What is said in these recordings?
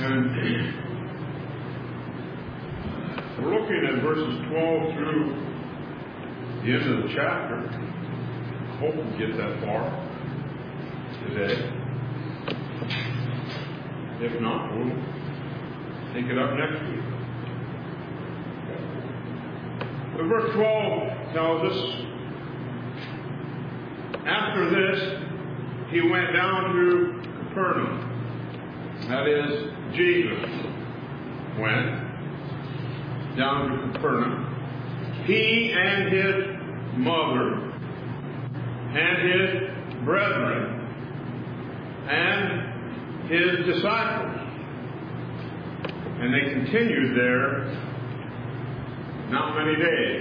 And we're looking at verses 12 through the end of the chapter. Hope we'll get that far today. If not, we'll take it up next week. But verse 12 tells us, after this, he went down to Capernaum. That is, Jesus went down to Capernaum. He and his mother and his brethren and his disciples. And they continued there not many days.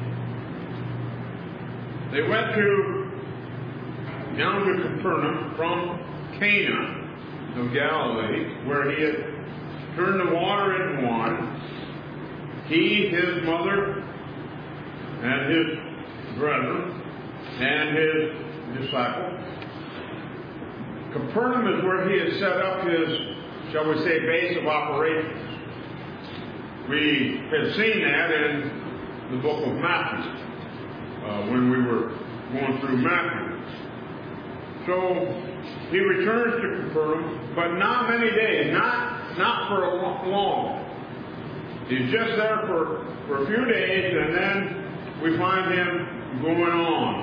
They went down to Capernaum from Cana of Galilee, where he had turned the water into wine. He, his mother, and his brethren, and his disciples. Capernaum is where he had set up his, shall we say, base of operations. We had seen that in the book of Matthew, when we were going through Matthew. So he returns to Capernaum, but not many days, not for long. He's just there for a few days, and then we find him going on.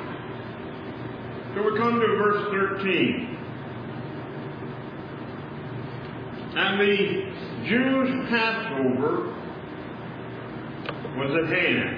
So we come to verse 13. And the Jews' Passover was at hand.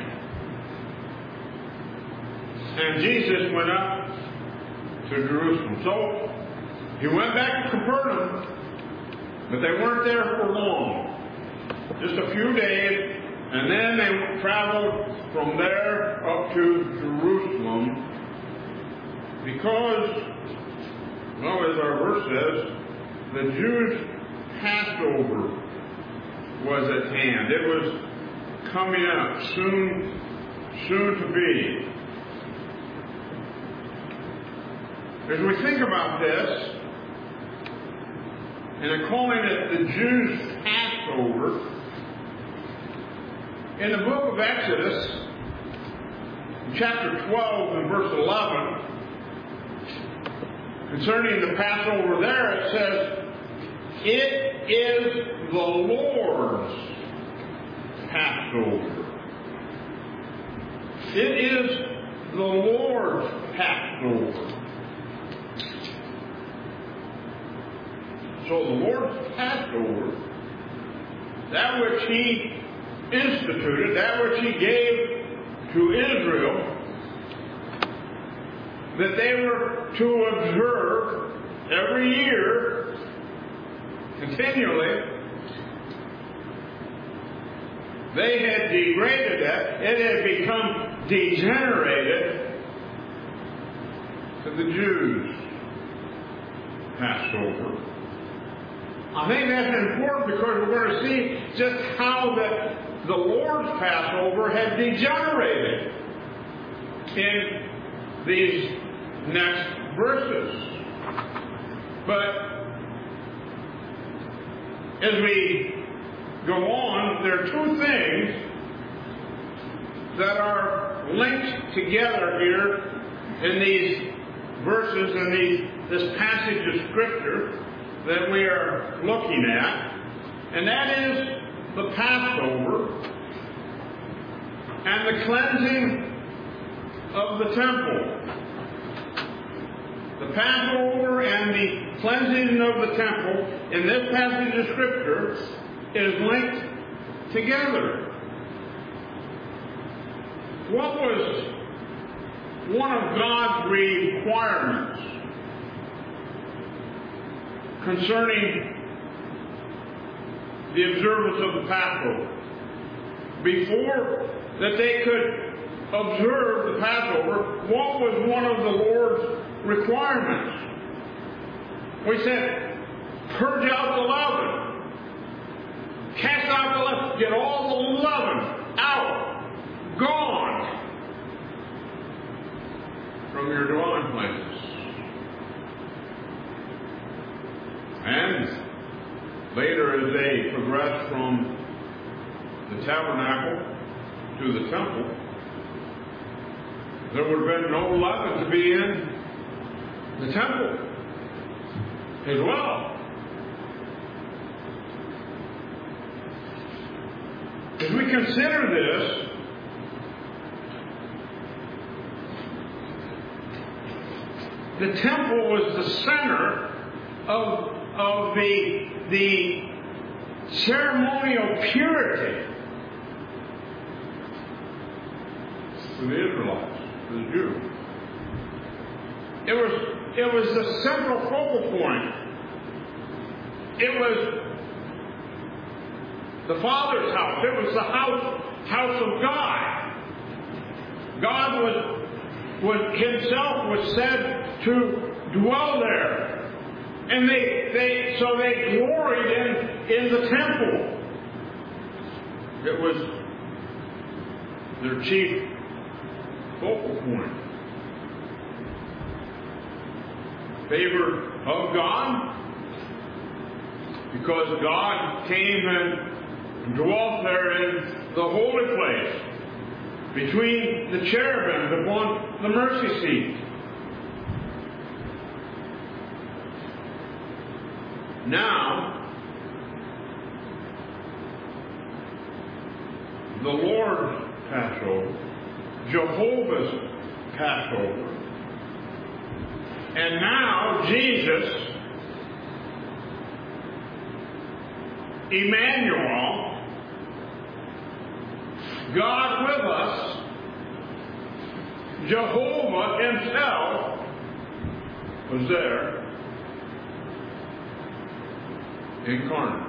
And Jesus went up to Jerusalem. So he went back to Capernaum, but they weren't there for long. Just a few days, and then they traveled from there up to Jerusalem because, well, as our verse says, the Jews' Passover was at hand. It was coming up, soon to be. As we think about this, and they're calling it the Jews' Passover, in the book of Exodus, chapter 12 and verse 11, concerning the Passover there, it says, "It is the Lord's Passover." It is the Lord's Passover. So the Lord's Passover, that which he instituted, that which he gave to Israel, that they were to observe every year, continually, they had degraded that. It had become degenerated to the Jews' Passover. I think that's important because we're going to see just how the Lord's Passover had degenerated in these next verses. But as we go on, there are two things that are linked together here in these verses and this passage of Scripture that we are looking at, and that is the Passover and the cleansing of the temple. The Passover and the cleansing of the temple in this passage of Scripture is linked together. What was one of God's requirements concerning the observance of the Passover? Before that they could observe the Passover, what was one of the Lord's requirements? We said, purge out the leaven. Cast out the leaven. Get all the leaven out. Gone from your dwelling places. And Later, as they progressed from the tabernacle to the temple, there would have been no leaven to be in the temple as well. As we consider this, the temple was the center of the ceremonial purity for the Israelites, for the Jews. It was the central focal point. It was the Father's house. It was the house of God. God Himself was said to dwell there. And they gloried in the temple. It was their chief focal point. Favor of God, because God came and dwelt there in the holy place, between the cherubims upon the mercy seat. Now, the Lord's Passover, Jehovah's Passover, and now Jesus, Emmanuel, God with us, Jehovah Himself was there, incarnate.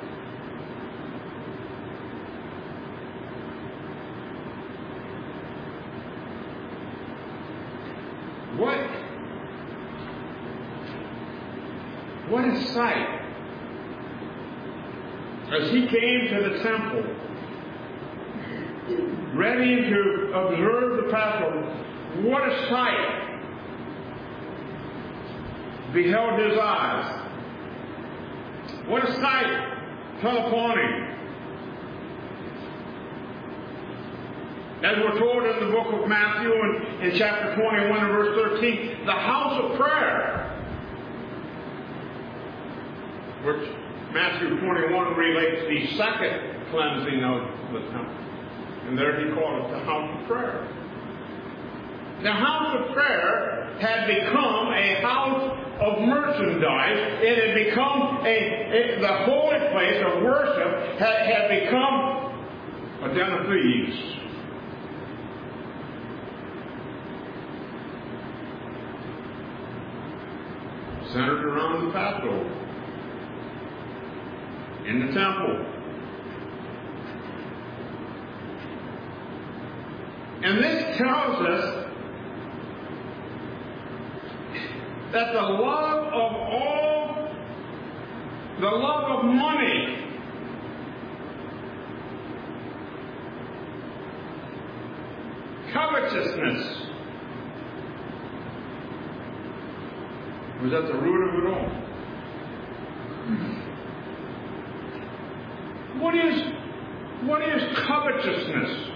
What a sight. As He came to the temple, ready to observe the Passover, what a sight beheld His eyes. What a sight fell upon Him. As we're told in the book of Matthew in chapter 21 and verse 13, the house of prayer, which Matthew 21 relates the second cleansing of the temple. And there He called it the house of prayer. The house of prayer had become a house of merchandise. It had become the holy place of worship had become a den of thieves. Centered around the Passover in the temple. And this tells us that the love of money, covetousness, was at the root of it all. What is covetousness?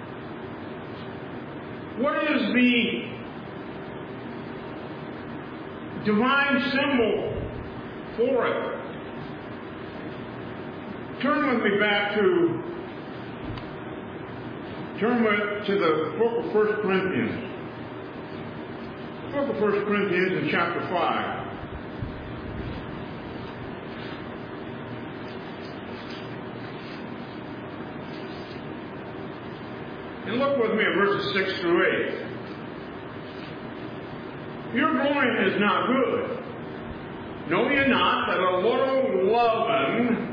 What is the divine symbol for it? Turn to the book of 1 Corinthians. The book of 1 Corinthians in chapter 5. And look with me at verses 6 through 8. Your going is not good. Know ye not that a little leaven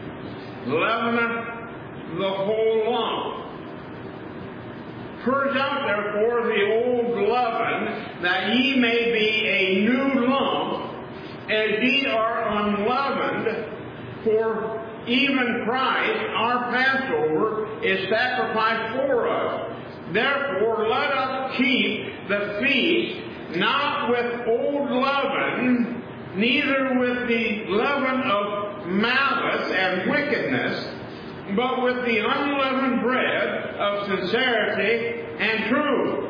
leaveneth the whole lump? Purge out therefore the old leaven, that ye may be a new lump, as ye are unleavened. For even Christ, our Passover, is sacrificed for us. Therefore, let us keep the feast not with old leaven, neither with the leaven of malice and wickedness, but with the unleavened bread of sincerity and truth.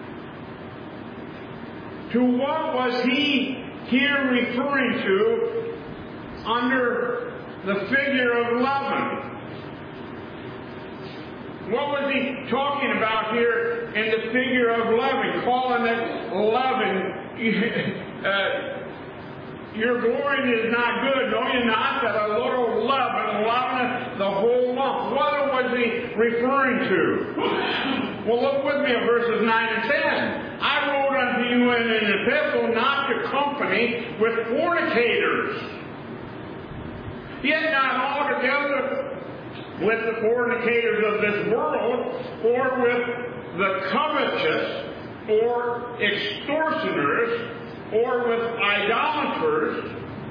To what was he here referring to under the figure of leaven? What was he talking about here in the figure of leaven, calling it leaven? Your glory is not good, know you not, that a little leaven the whole lump. What was he referring to? Well, look with me at verses 9 and 10. I wrote unto you in an epistle not to company with fornicators, yet not altogether with the fornicators of this world, or with the covetous, or extortioners, or with idolaters,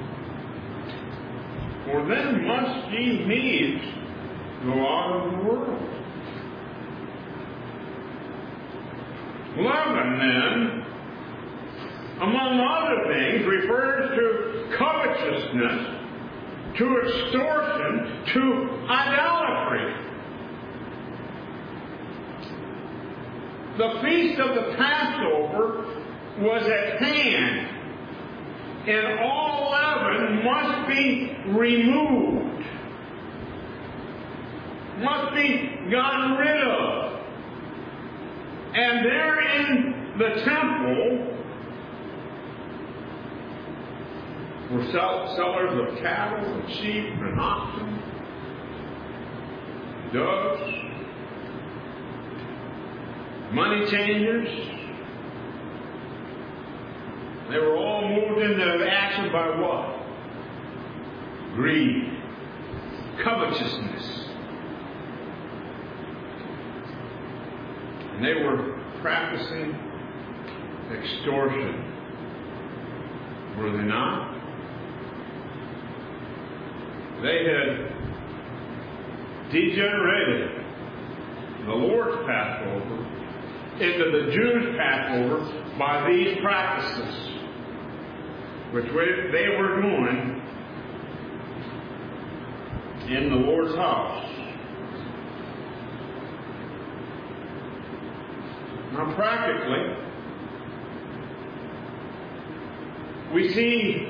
for then must ye needs go out of the world. Leaven, then, among other things, refers to covetousness, to extortion, to idolatry. The feast of the Passover was at hand, and all leaven must be removed, must be gotten rid of. And there in the temple were sellers of cattle and sheep and oxen, doves, money changers. They were all moved into action by what? Greed, covetousness. And they were practicing extortion. Were they not? They had degenerated the Lord's Passover into the Jews' Passover by these practices, which they were doing in the Lord's house. Now, practically, we see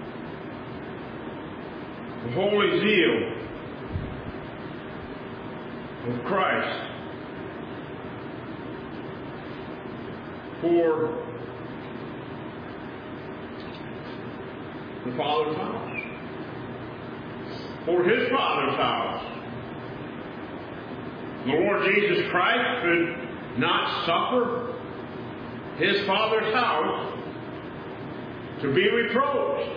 the holy zeal of Christ for the Father's house, for His Father's house. The Lord Jesus Christ could not suffer His Father's house to be reproached,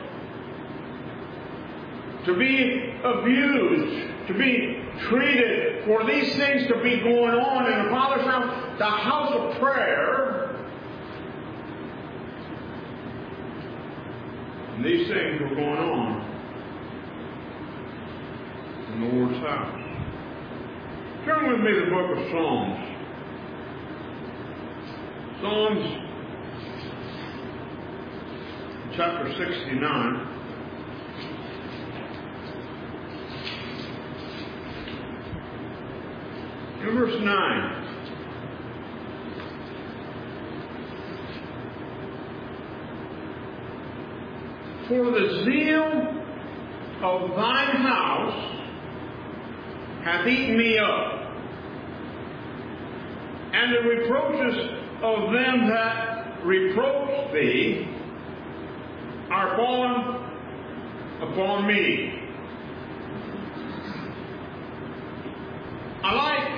to be abused, to be treated, for these things to be going on in the Father's house, the house of prayer. And these things were going on in the Lord's house. Turn with me to the book of Psalms. Psalms chapter 69. In verse 9. For the zeal of thine house hath eaten me up, and the reproaches of them that reproach thee are fallen upon me. I like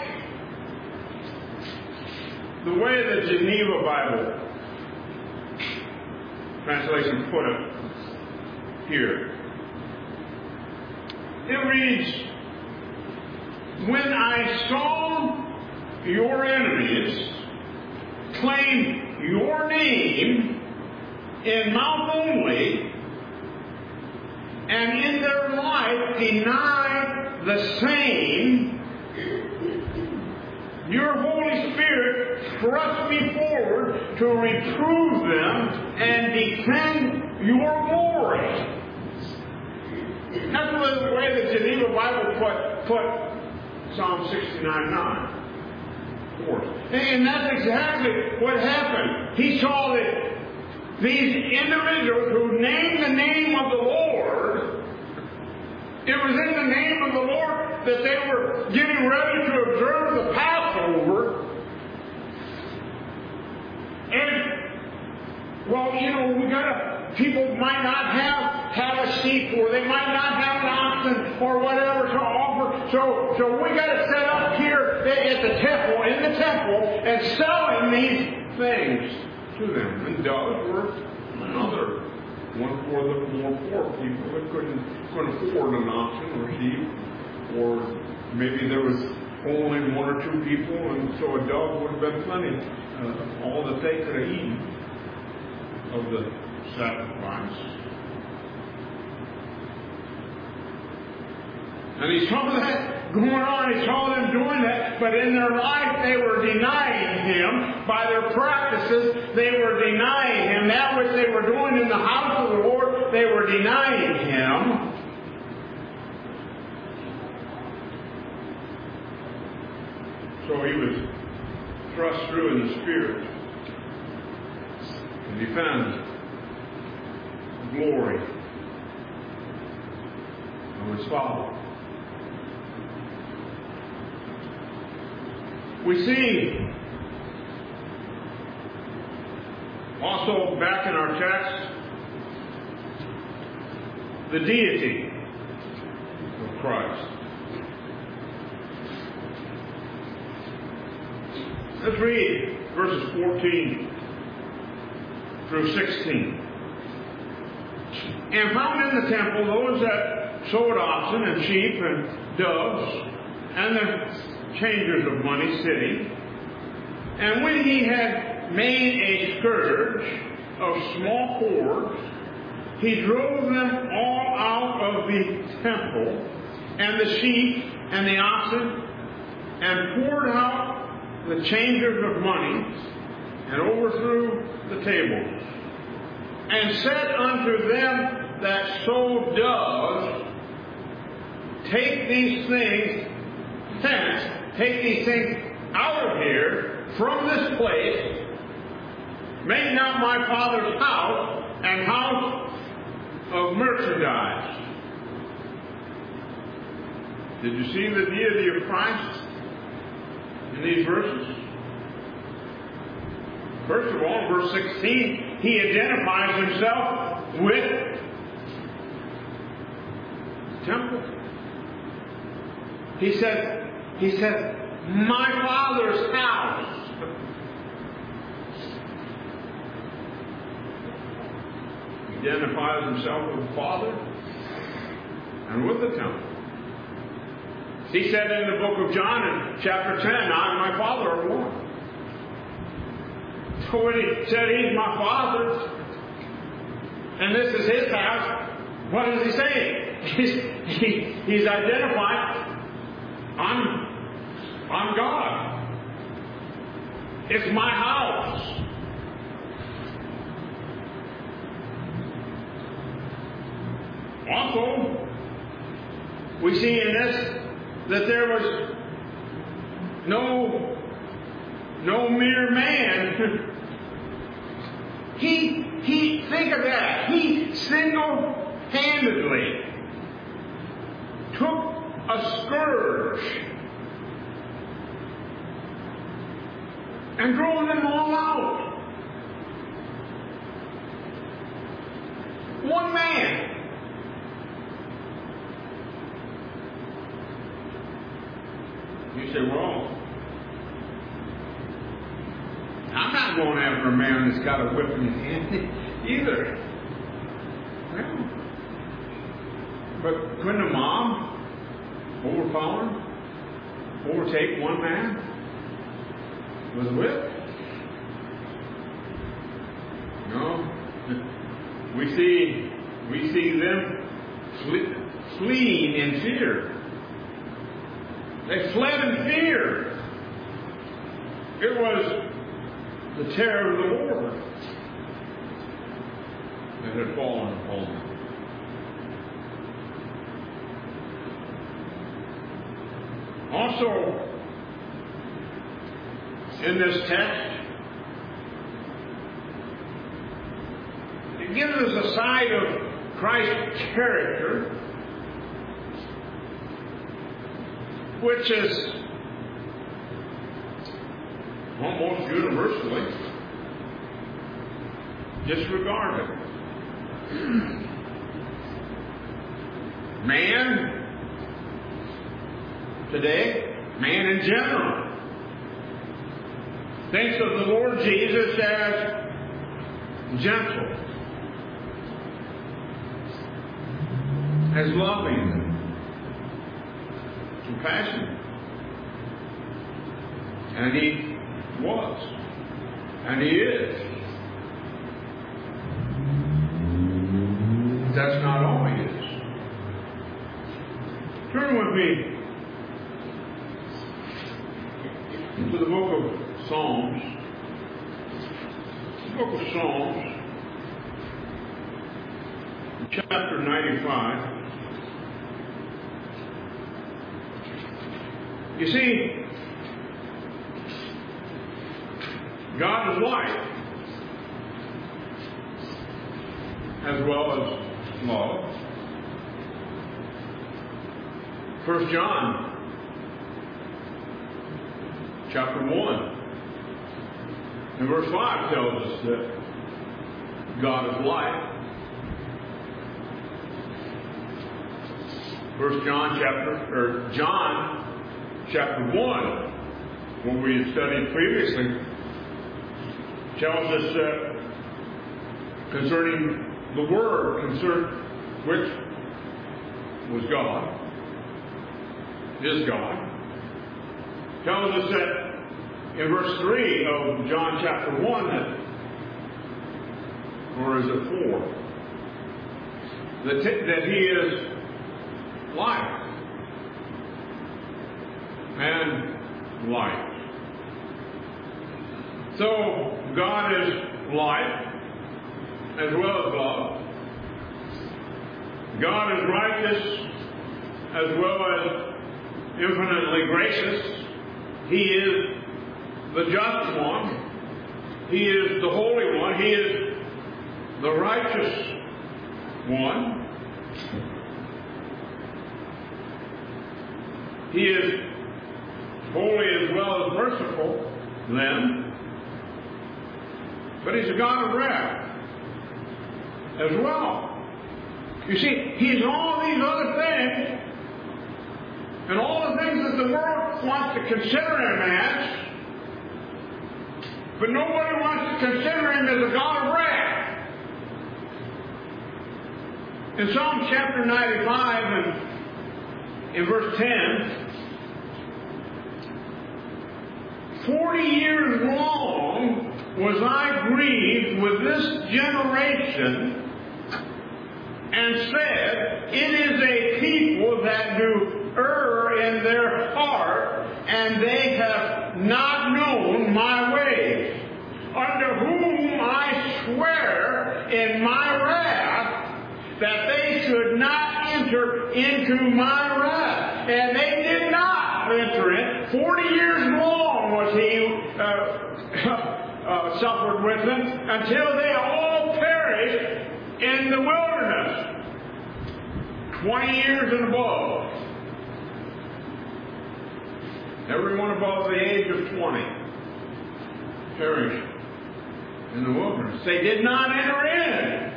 the way the Geneva Bible translation put it here. It reads, when I saw your enemies claim your name in mouth only, and in their life deny the same, your Holy Spirit thrust me forward to reprove them and defend your glory. That's the way the Geneva Bible put Psalm 69:9. And that's exactly what happened. He saw that these individuals who named the name of the Lord, it was in the name of the Lord that they were getting ready to observe the Passover. And, well, people might not have a sheep, or they might not have an oxen, or whatever to offer. So we got to set up here at the temple, and selling these things to them. And doves were another one for the more poor people that couldn't afford an oxen or sheep, or maybe there was only one or two people, and so a dove would have been plenty, all that they could have eaten of the sacrifice. And he saw that going on. He saw them doing that. But in their life, they were denying Him. By their practices, they were denying Him. That which they were doing in the house of the Lord, they were denying Him. So he was thrust through in the Spirit. And he found glory of His Father. We see also back in our text the deity of Christ. Let's read verses 14 through 16. And found in the temple those that sold oxen and sheep and doves, and the changers of money sitting. And when he had made a scourge of small cords, he drove them all out of the temple, and the sheep and the oxen, and poured out the changers of money, and overthrew the tables, and said unto them that sold doves, take these things hence, take these things out of here, from this place, make not my Father's house an house of merchandise. Did you see the deity of Christ in these verses? First of all, in verse 16, he identifies himself with the temple. He said, my Father's house. He identifies himself with the Father and with the temple. He said in the book of John in chapter 10, I and my Father are one. So when he said he's my Father's and this is his house, what is he saying? He's identifying, I'm God. It's my house. Also, we see in this that there was no mere man. He think of that. He single-handedly took a scourge and drove them all out. One man. You say, well, I'm not going after a man that's got a whip in his hand either. Well, but couldn't a mob overtake one man with a whip? No. We see them fleeing in fear. They fled in fear. It was the terror of the Lord that had fallen upon them. also, in this text, it gives us a side of Christ's character which is almost universally disregarded. Man today, man in general, thinks of the Lord Jesus as gentle, as loving, compassionate. And He was. And He is. That's not all He is. Turn with me to the book of Psalms. The book of Psalms, chapter 95. You see, God is light, as well as love. 1 John, chapter 1, and verse 5 tells us that God is light. 1 John chapter 1, what we had studied previously, tells us that concerning the Word, which was God, is God, tells us that in verse 3 of John chapter 1, or is it 4, that He is light and light. So God is light as well as love. God is righteous as well as infinitely gracious. He is the just one. He is the holy one. He is the righteous one. He is holy as well as merciful then. But He's a God of wrath as well. You see, He's all these other things, and all the things that the world wants to consider Him as, but nobody wants to consider Him as a God of wrath. In Psalm chapter 95 and in verse 10, 40 years long was I grieved with this generation, and said, it is a people that do err in their heart, and they have not known my ways, under whom I swear in my wrath that they should not enter into my wrath. And they did not enter in. 40 years long was He suffered with them, until they all perished in the wilderness. 20 years and above. Everyone above the age of 20 perished in the wilderness. They did not enter in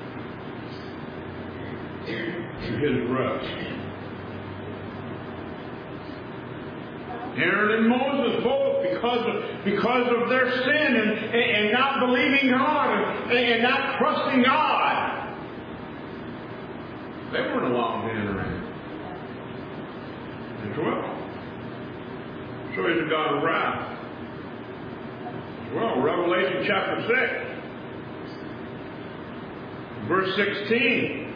to His rest. Aaron and Moses both, because of their sin and not believing God and not trusting God, they weren't allowed to enter in as well. So He's a God of wrath as well. Revelation chapter 6, verse 16,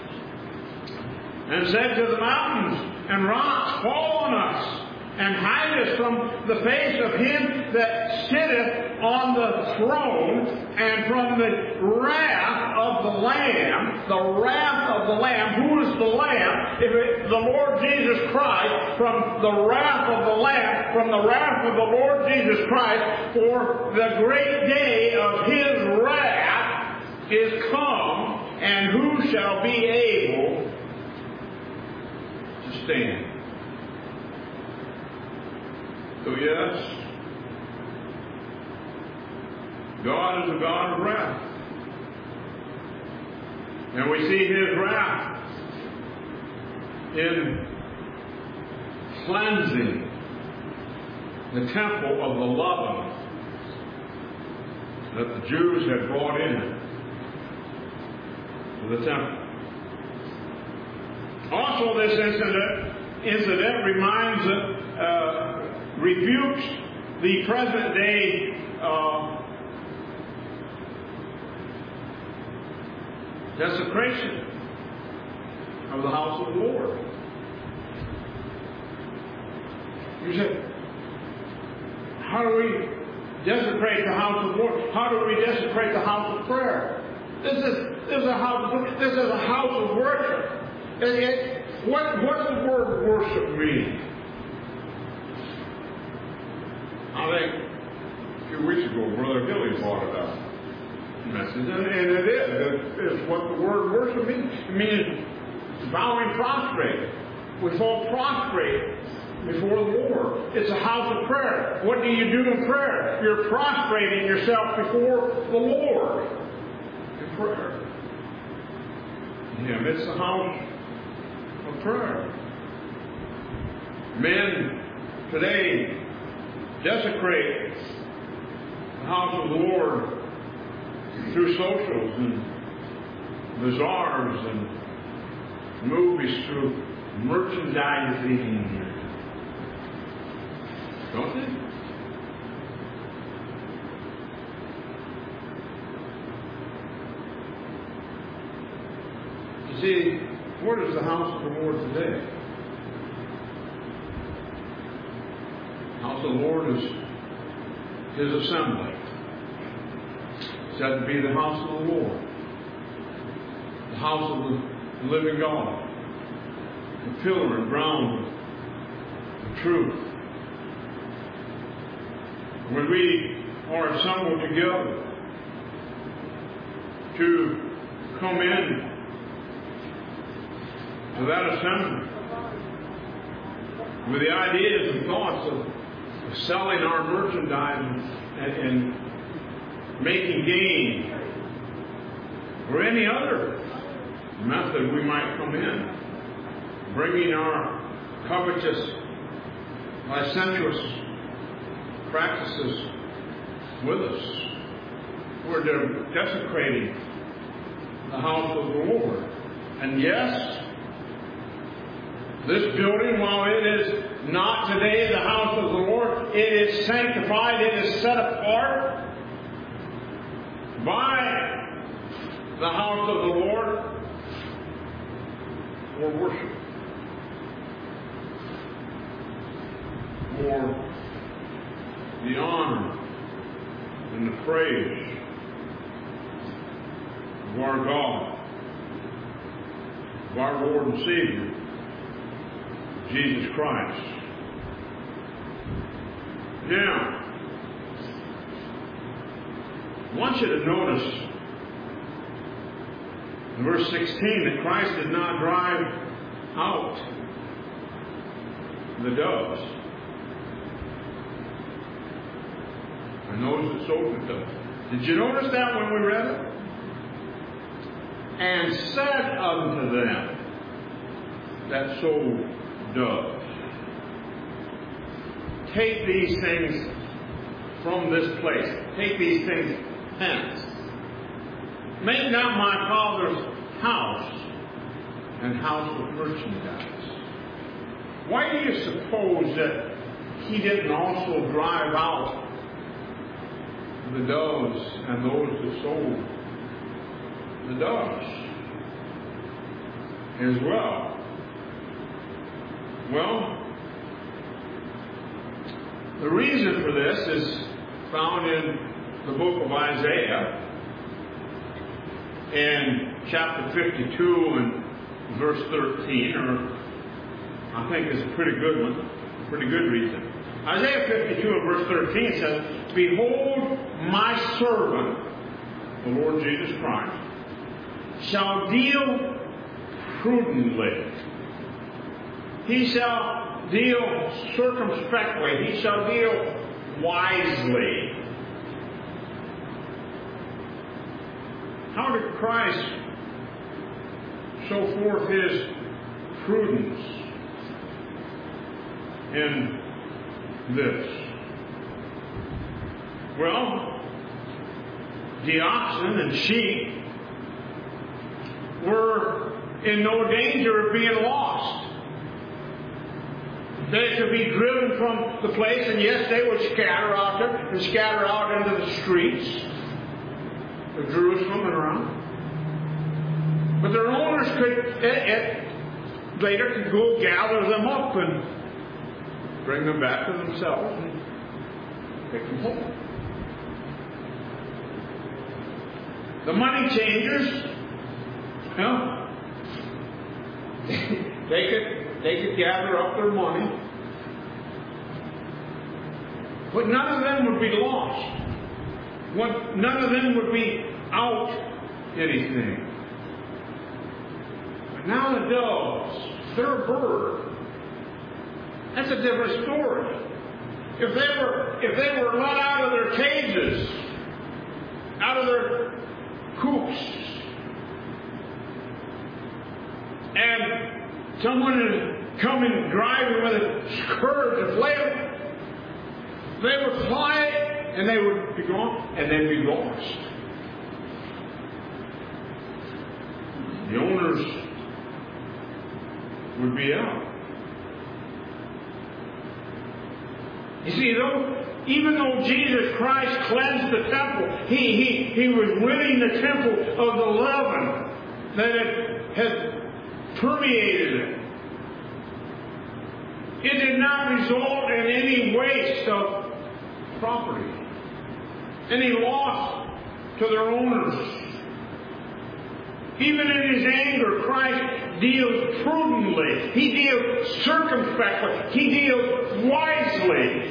and said to the mountains and rocks, fall on us, and hide us from the face of Him that sitteth on the throne, and from the wrath of the Lamb. The wrath of of the Lamb. Who is the Lamb? If it's the Lord Jesus Christ, from the wrath of the Lamb, from the wrath of the Lord Jesus Christ, for the great day of His wrath is come, and who shall be able to stand? So yes, God is a God of wrath. And we see His wrath in cleansing the temple of the leaven that the Jews had brought in to the temple. Also, this incident rebukes the present day desecration of the house of the Lord. You say, how do we desecrate the house of the Lord? How do we desecrate the house of prayer? This is a house of worship. What does the word worship mean? I think a few weeks ago, Brother Hilly brought it up. Message, and it's what the word worship means. It means bowing prostrate. We fall prostrate before the Lord. It's a house of prayer. What do you do in prayer? You're prostrating yourself before the Lord in prayer. Yeah, it's the house of prayer. Men today desecrate the house of the Lord through socials and bazaars and movies, through merchandising. Don't they? You see, where is the house of the Lord today? The house of the Lord is His assembly. Said to be the house of the Lord, the house of the living God, the pillar and ground of truth. When we are assembled together to come in to that assembly with the ideas and thoughts of selling our merchandise and making gain, or any other method we might come in, bringing our covetous, licentious practices with us. We're desecrating the house of the Lord. And yes, this building, while it is not today the house of the Lord, it is sanctified, it is set apart by the house of the Lord for worship, for the honor and the praise of our God, of our Lord and Savior, Jesus Christ. Now, I want you to notice in verse 16 that Christ did not drive out the doves. And those that sold the doves. Did you notice that when we read it? And said unto them that sold doves, take these things from this place. Take these things hence. Make not my Father's house an house of merchandise. Why do you suppose that He didn't also drive out the doves and those that sold the doves as well? Well, the reason for this is found in the book of Isaiah in chapter 52 and verse 13, or I think is a pretty good one, pretty good reason. Isaiah 52 and verse 13 says, "Behold, my servant, the Lord Jesus Christ, shall deal prudently. He shall deal circumspectly. He shall deal wisely." How did Christ show forth His prudence in this? Well, the oxen and sheep were in no danger of being lost. They could be driven from the place, and yes, they would scatter out there and scatter out into the streets of Jerusalem and around. But their owners later could go gather them up and bring them back to themselves and take them home. The money changers, they could gather up their money, but none of them would be lost. None of them would be out anything. But now the doves, they're a bird. That's a different story. If they were let out of their cages, out of their coops, and someone would come and drive them with a scourge and flail, they would fly and they would be gone and they'd be lost. The owners would be out. You see, even though Jesus Christ cleansed the temple, He was winning the temple of the leaven that had permeated it. It did not result in any waste of property, any loss to their owners. Even in His anger, Christ deals prudently. He deals circumspectly. He deals wisely.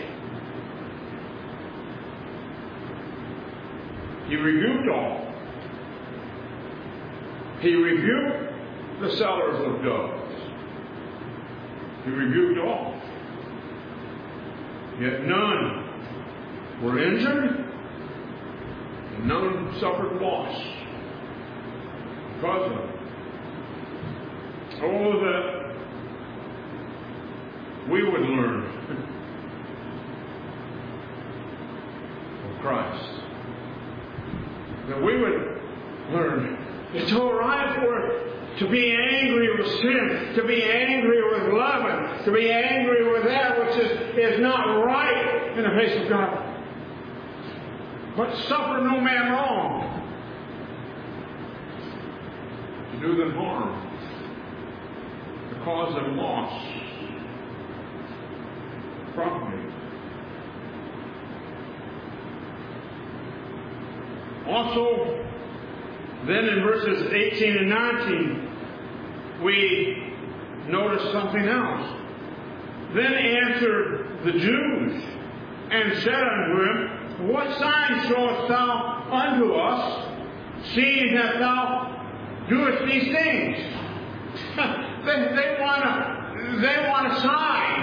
He rebuked all. He rebuked the sellers of doves. He rebuked all. Yet none were injured, and none suffered loss because of it. Oh, that we would learn of Christ. That we would learn. It's all right to be angry with sin, to be angry with loving, to be angry with that which is not right in the face of God. But suffer no man wrong, to do them harm, to cause them loss, property. Also, then in verses 18 and 19, we notice something else. Then answered the Jews and said unto him, What sign showest thou unto us, seeing that thou doest these things? They want a sign.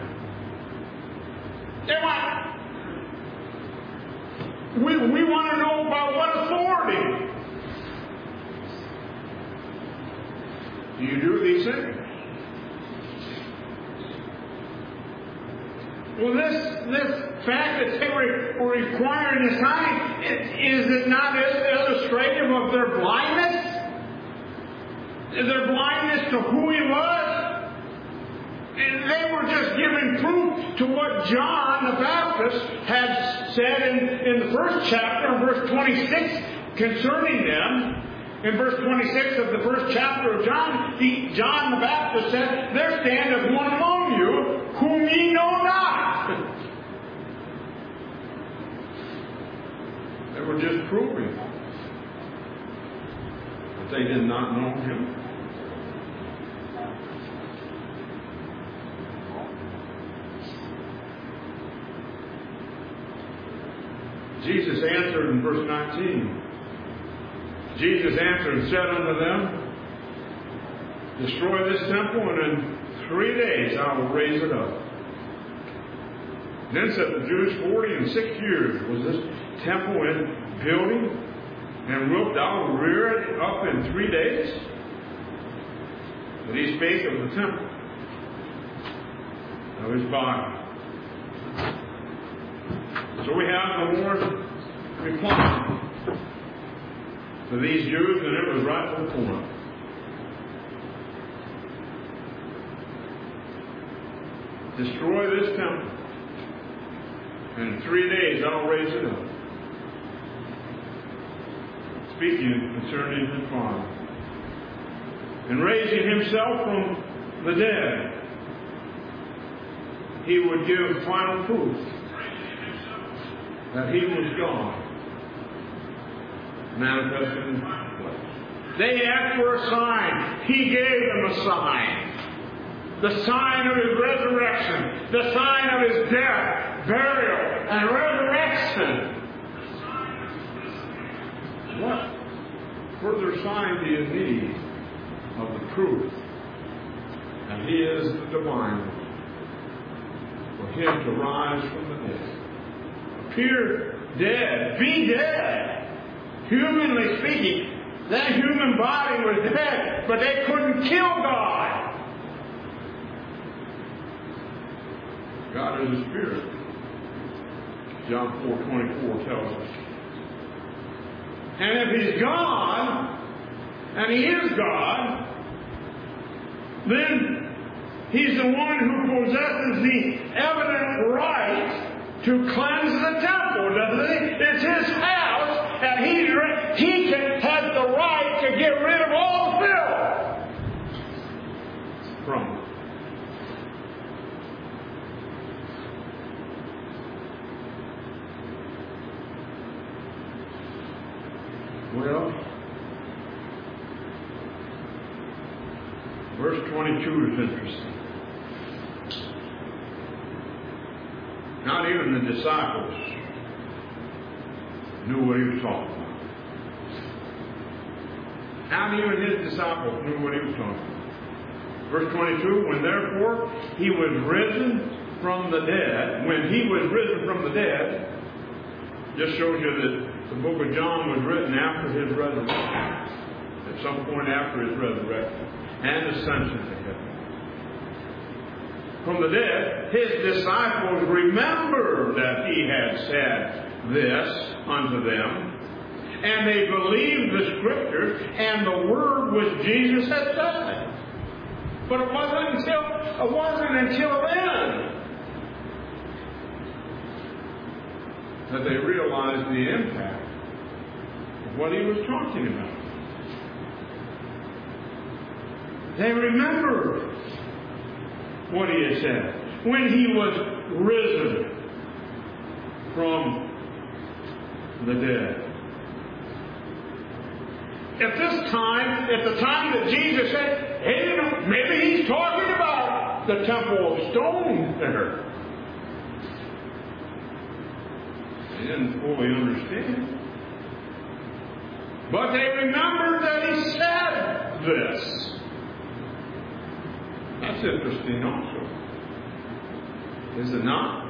We want to know by what authority do you do these things? Well, this fact that they were requiring a sign, is it not illustrative of their blindness? Their blindness to who He was? And they were just giving proof to what John the Baptist had said in the first chapter, in verse 26, concerning them. In verse 26 of the first chapter of John, John the Baptist said, There standeth one among you whom ye know not. They were just proving that they did not know Him. Jesus answered in verse 19. Jesus answered and said unto them, destroy this temple, and in 3 days I will raise it up. Then said the Jews, 46 years was this temple in building, and wilt thou rear it up in 3 days? But he spake of the temple of his body. So we have the Lord replying to these Jews, and it was right to the point. Destroy this temple, and in 3 days I'll raise it up. Speaking concerning his Father. And raising himself from the dead, he would give final proof that he was God, manifested in flesh. They asked for a sign. He gave them a sign. The sign of his resurrection. The sign of his death, burial, and resurrection. What further sign do you need of the truth that he is the divine one? For him to rise from the dead. Appear dead. Be dead. Humanly speaking, that human body was dead, but they couldn't kill God. God is a spirit. John 4:24 tells us. And if he's God, and he is God, then he's the one who possesses the evident right to cleanse the temple, doesn't he? It's his house, and he has the right to get rid of all filth from it. Well, verse 22 is interesting. Not even the disciples knew what he was talking about. Not even his disciples knew what he was talking about. Verse 22, when therefore he was risen from the dead, just shows you that the book of John was written after his resurrection, at some point after his resurrection, and ascension to heaven. From the dead, his disciples remembered that he had said this unto them, and they believed the Scriptures and the word which Jesus had said. But it wasn't until then that they realized the impact of what he was talking about. They remembered what he had said when he was risen from the dead. At the time that Jesus said, hey, maybe he's talking about the temple of stone there. They didn't fully understand. But they remembered that he said this. That's interesting also. Is it not?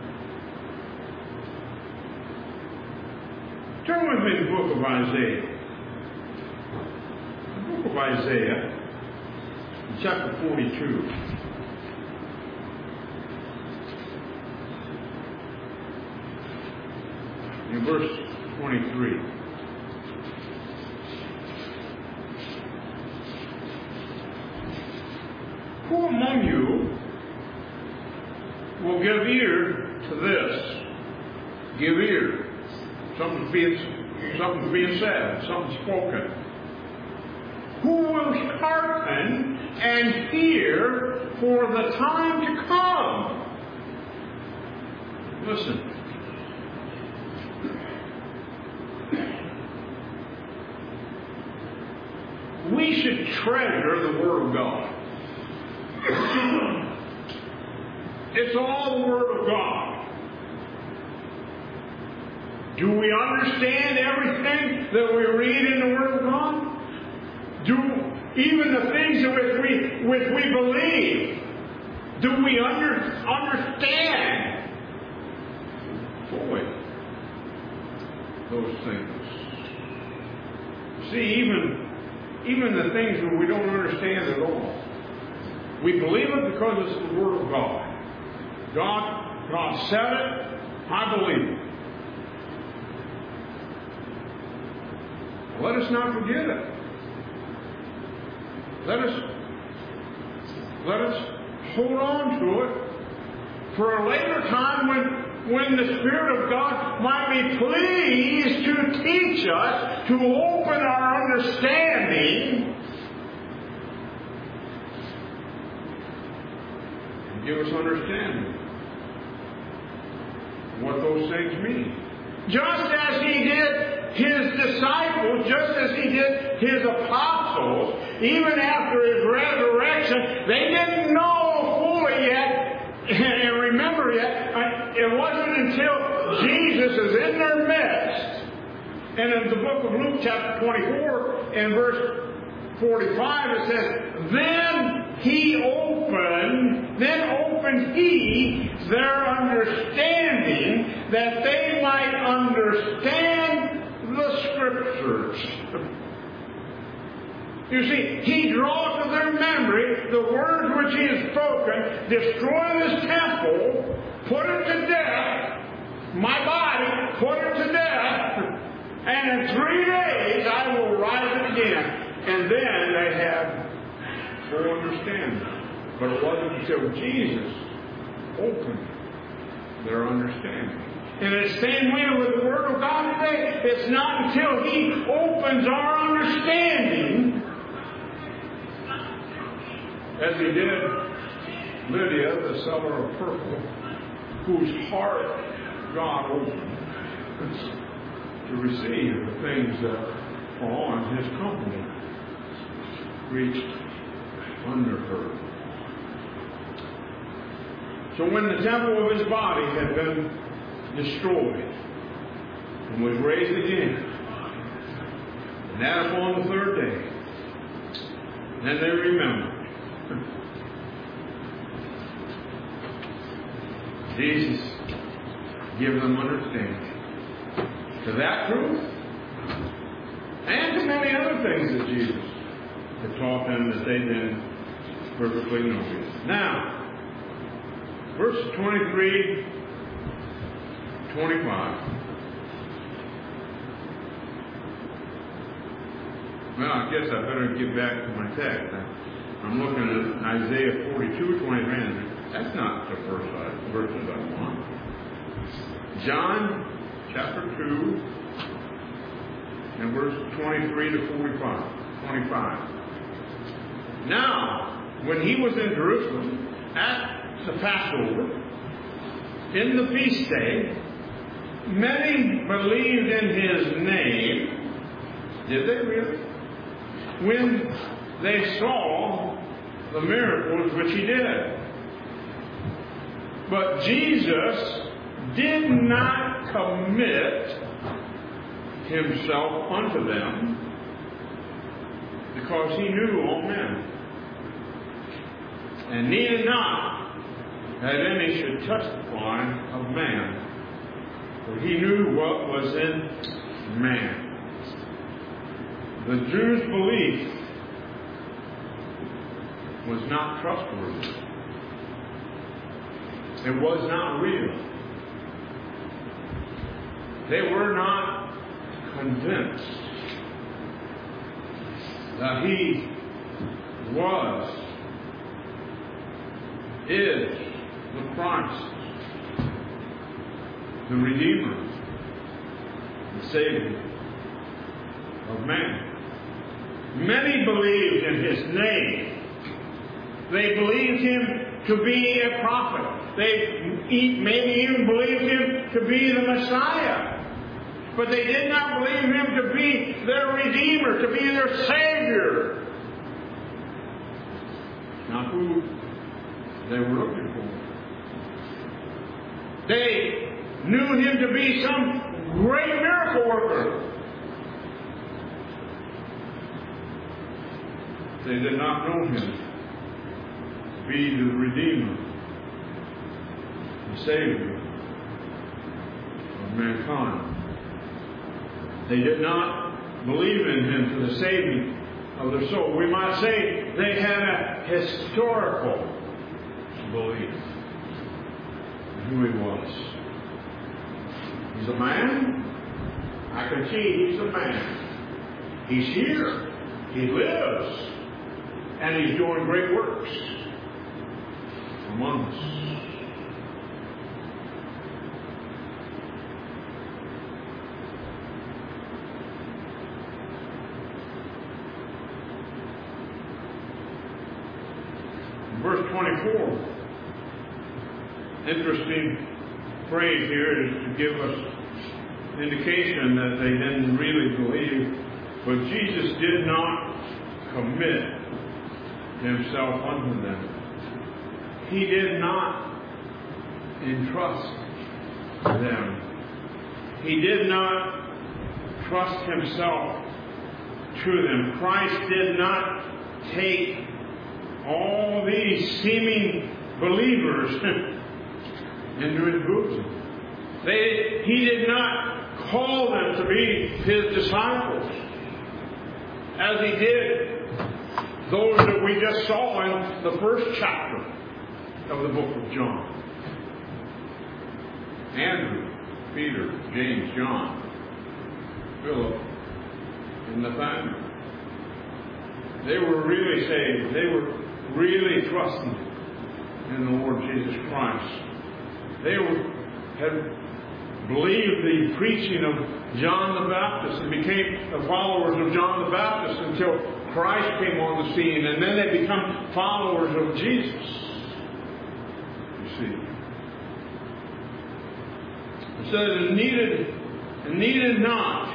Turn with me to the book of Isaiah. The book of Isaiah, chapter 42. In verse 23. Who among you will give ear to this? Give ear. Something's being said. Something's spoken. Who will hearken and hear for the time to come? Listen. We should treasure the Word of God. It's all the Word of God. Do we understand everything that we read in the Word of God? Do even the things which we believe, do we understand fully those things? See, even the things that we don't understand at all, we believe it because it's the Word of God. God said it, I believe it. Let us not forget it. Let us hold on to it for a later time when the Spirit of God might be pleased to teach us, to open our understanding, and give us understanding what those things mean. Just as He did His disciples, just as He did His apostles, even after His resurrection, they didn't know fully yet, and remember yet, it wasn't until Jesus is in their midst. And in the book of Luke chapter 24 and verse 45 it says, Then opened He their understanding, that they might understand the Scriptures. You see, He draws to their memory the words which He has spoken, destroy this temple, put it to death, my body, put it to death, and in 3 days I will rise it again. And then they had full understanding. But it wasn't until Jesus opened their understanding. And it's the same way with the Word of God today. It's not until He opens our understanding, as He did Lydia, the seller of purple, whose heart God opened to receive the things that on His company reached under her. So when the temple of His body had been destroyed and was raised again, and that upon the 3rd day, then they remembered. Jesus give them understanding to that truth and to many other things that Jesus had taught them that they then perfectly know. Now, verses 23, 25. Well, I guess I better get back to my text. I'm looking at Isaiah 42, 23. That's not the first verses I want. John chapter 2 and verse 23 to 25. Now, when He was in Jerusalem at the Passover, in the feast day, many believed in His name. Did they really? When they saw the miracles which He did. But Jesus did not commit Himself unto them, because He knew all men. And needed not that any should testify of man, for He knew what was in man. The Jews' belief was not trustworthy. It was not real. They were not convinced that He is the Christ, the Redeemer, the Savior of man. Many believed in His name. They believed Him to be a prophet. They maybe even believed Him to be the Messiah. But they did not believe Him to be their Redeemer, to be their Savior. Not who they were looking for. They knew Him to be some great miracle worker. They did not know Him to be the Redeemer, the Savior of mankind. They did not believe in Him for the saving of their soul. We might say they had a historical belief in who He was. He's a man. I can see He's a man. He's here. He lives. And He's doing great works among us. Verse 24, interesting phrase here is to give us indication that they didn't really believe, but Jesus did not commit Himself unto them. He did not entrust them. He did not trust Himself to them. Christ did not take all these seeming believers into His bosom. He did not call them to be His disciples, as He did those that we just saw in the first chapter of the book of John. Andrew, Peter, James, John, Philip, and Nathanael. They were really saved. They were really trusting in the Lord Jesus Christ. They had believed the preaching of John the Baptist and became the followers of John the Baptist until Christ came on the scene, and then they become followers of Jesus. You see. It says it needed not.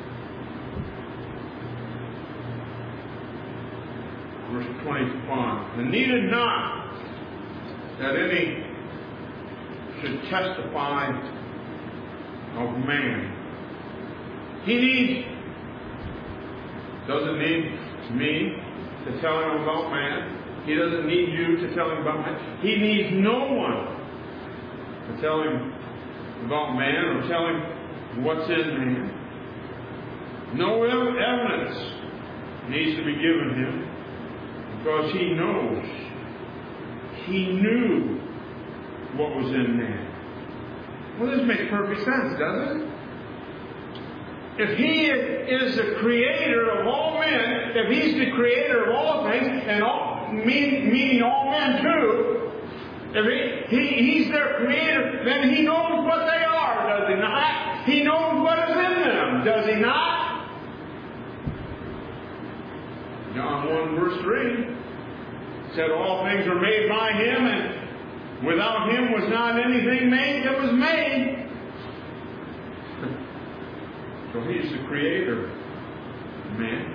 Verse 25. It needed not that any should testify of man. He doesn't need me to tell him about man. He doesn't need you to tell him about man. He needs no one to tell him about man or tell him what's in man. No evidence needs to be given him because he knows. He knew what was in man. Well, this makes perfect sense, doesn't it? If He is the creator of all men, if He's the creator of all things, and meaning all men too, if He's their creator, then He knows what they are, does He not? He knows what is in them, does He not? John 1 verse 3 said all things were made by Him, and without Him was not anything made that was made. So He's the creator of man.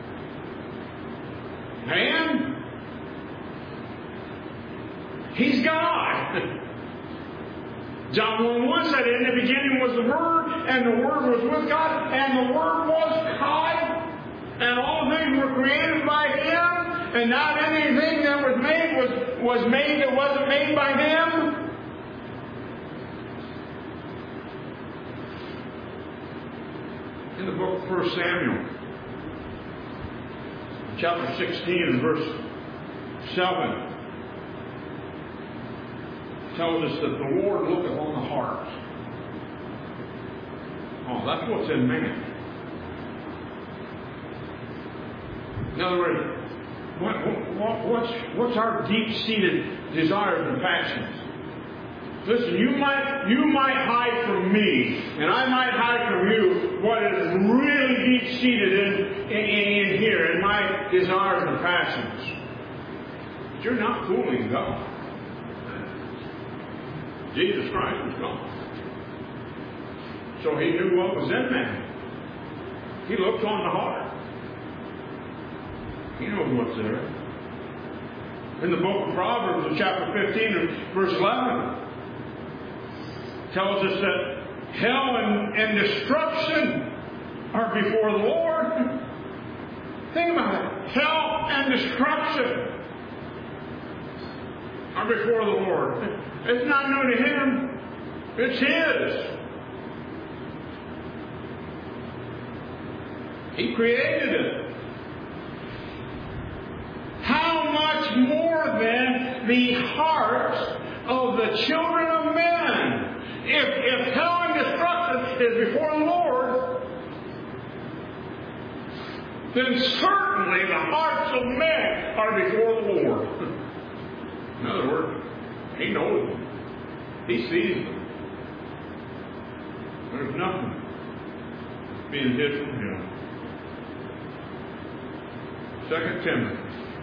And He's God. John 1:1 said, in the beginning was the Word, and the Word was with God, and the Word was God, and all things were created by Him, and not anything that was made that wasn't made by Him. In the book of 1 Samuel, chapter 16 and verse 7, tells us that the Lord looketh on the heart. Oh, that's what's in man. In other words, what's our deep-seated desires and passions? Listen, you might hide from me, and I might hide from you what is really deep-seated in here, in my desires and passions. But you're not fooling God. Jesus Christ was God. So He knew what was in man. He looked on the heart. He knows what's there. In the book of Proverbs, chapter 15, verse 11, tells us that Hell and destruction are before the Lord. Think about it. Hell and destruction are before the Lord. It's not new to Him. It's His. He created it. How much more then the hearts of the children of men? If hell and destruction is before the Lord, then certainly the hearts of men are before the Lord. In other words, He knows them. He sees them. There's nothing being hid from Him. 2 Timothy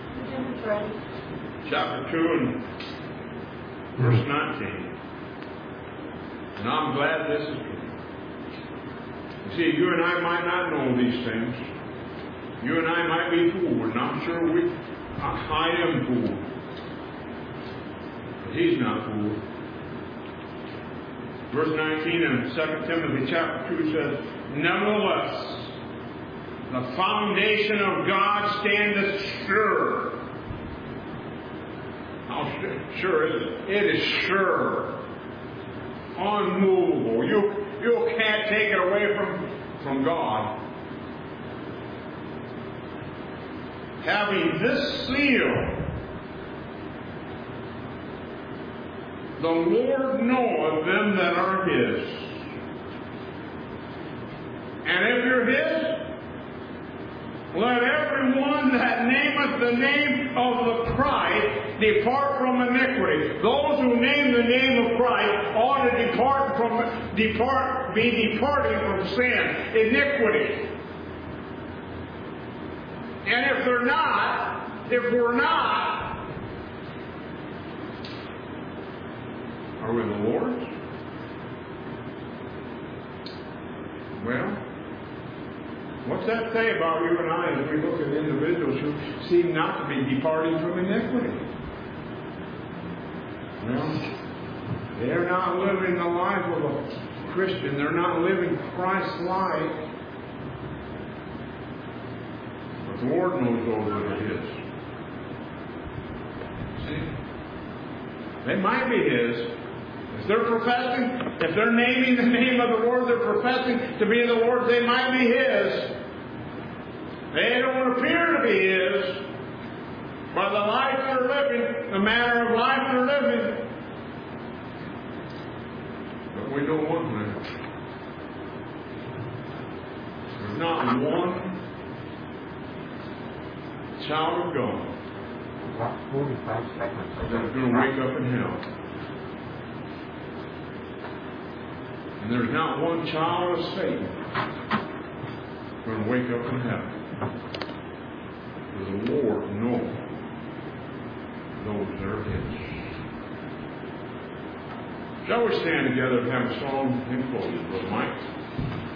chapter 2 and verse 19. And I'm glad this is true. You see, you and I might not know these things. You and I might be fooled, and I'm sure I am fooled. But He's not fooled. Verse 19 in 2 Timothy chapter 2 says, nevertheless, the foundation of God standeth sure. How sure is it? It is sure. Unmovable. You can't take it away from God. Having this seal, the Lord knoweth them that are His. And if you're His, let every one that nameth the name of the Christ depart from iniquity. Those who name the name of Christ ought to be departing from sin, iniquity. And if we're not, are we the Lord's? Well, what's that say about you and I as we look at individuals who seem not to be departing from iniquity? Well, they're not living the life of a Christian. They're not living Christ-like. But the Lord knows those that are His. See? They might be His. If they're naming the name of the Lord, they're professing to be the Lord, they might be His. They don't appear to be His. By the life they're living, the manner of life they're living. But we know one thing. There's not one child of God that's going to wake up in hell. And there's not one child of Satan going to wake up in heaven. For the Lord knows those that are His. Shall we stand together and have a song in closing, Brother Mike?